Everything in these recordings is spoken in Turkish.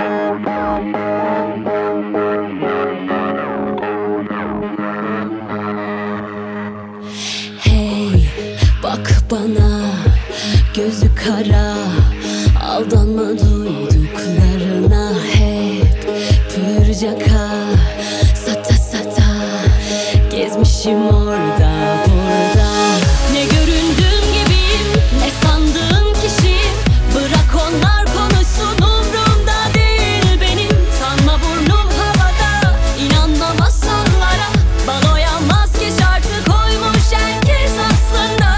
Hey, bak bana, gözü kara, aldanma duyduklarına. Hep pürcaka, sata sata, gezmişim orada burada. Ne göründüğüm gibiyim, ne sandığım kişiyim. Bırak onlar konuşsun, umrumda değil benim. Sanma burnum havada, inanma masallara. Baloya maske şartı koymuş herkes aslında.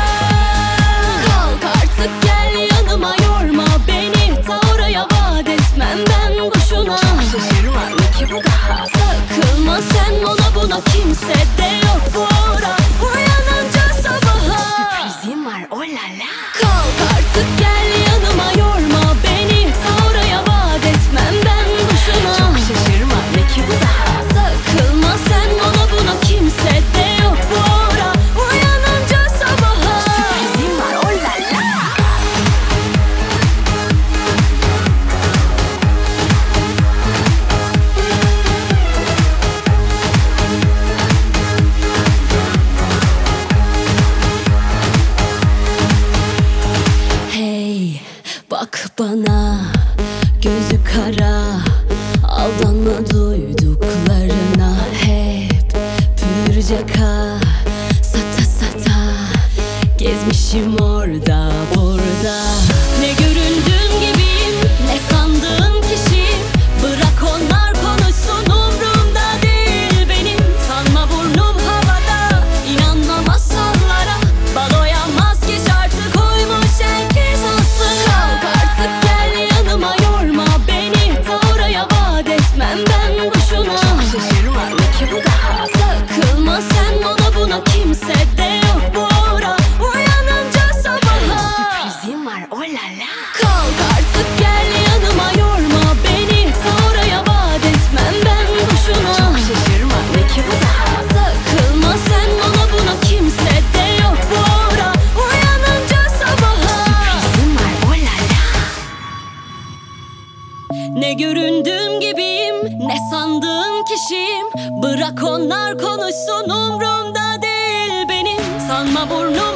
Kalk artık gel yanıma, yorma beni. Ta oraya vaat etmem ben boşuna. Çok şaşırma, ne ki bu daha? Takılma sen ona buna, kimse de yok bu ara. Uyanınca sabaha Sürprizim var, oh la la. kalk artık gel yanıma, yorma beni. Ta oraya vaat etmem ben boşuna. Çok şaşırma, ne ki bu daha? Takılma sen ona buna, kimse de yok bu ara. Uyanınca sabaha Sürprizim var, oh la la. Hey, bak bana, gözü kara, aldanma duyduklarına. Hep pürcaka, sata sata, gezmişim orada burada. Ne göründüğüm gibiyim, ne sandığım kişiyim. Bırak onlar konuşsun, umrumda değil benim. Sanma burnum havada, inanma masallara. Baloya maske şartı koymuş herkes aslında. Kalk artık gel yanıma, yorma beni. Ta oraya vaat etmem ben boşuna. Çok şaşırma, ne ki bu daha? Takılma sen ona buna, kimse de yok bu ara. Uyanınca sabaha Sürprizim var, oh la la. kalk artık gel yanıma, yorma beni. Ta oraya vaat etmem ben boşuna. Çok şaşırma, ne ki bu daha? Takılma sen ona buna, kimse de yok bu ara. Uyanınca sabaha Sürprizim var, oh la la. ne göründüğüm gibiyim, ne sandığım kişiyim. Bırak onlar konuşsun, umrumda değil benim. Sanma burnum